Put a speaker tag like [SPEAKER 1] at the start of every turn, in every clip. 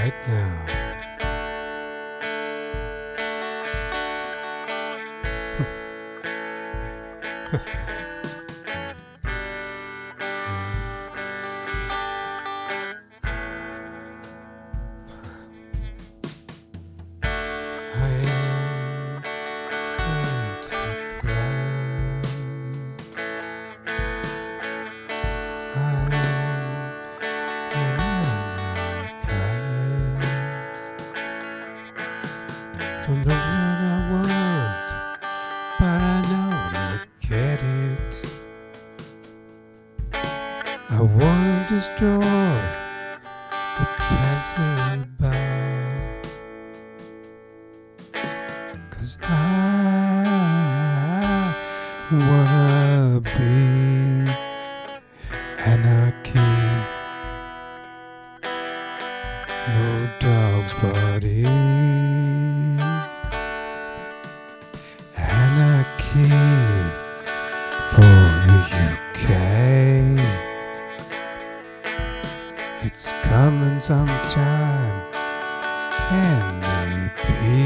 [SPEAKER 1] right now. I am Antichrist. I'm an Antichrist. Don't know what I want, but I know to get it. I want to destroy the passerby, 'cause I wanna be anarchy. No dogs party. Anarchy for the UK. It's coming sometime, and maybe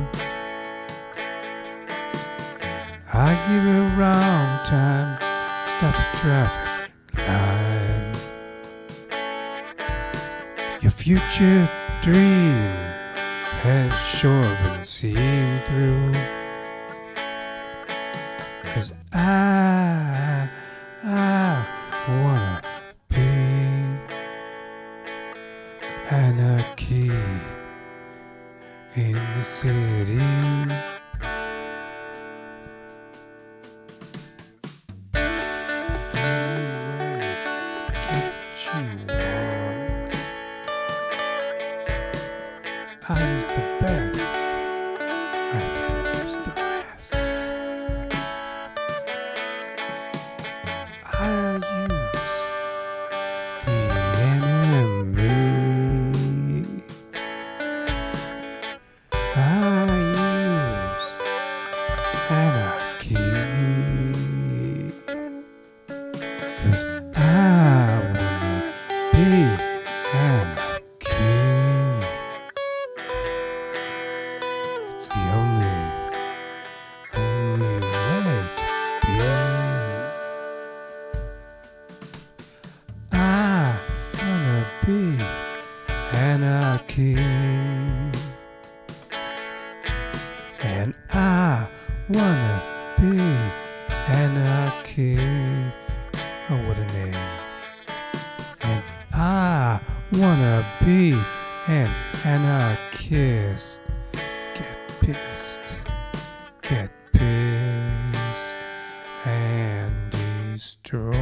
[SPEAKER 1] I give it wrong time, stop a traffic line. Your future dream has sure been seen through, 'cause I wanna be anarchy in the city. Anyways, to get what you want. I use the best, I use the rest. I use the enemy. I use anarchy, 'cause I wanna be anarchy. It's the only way to be. I wanna be anarchy, and I wanna be anarchy. Oh, what a name. And I wanna be an anarchist. Get pissed and destroy.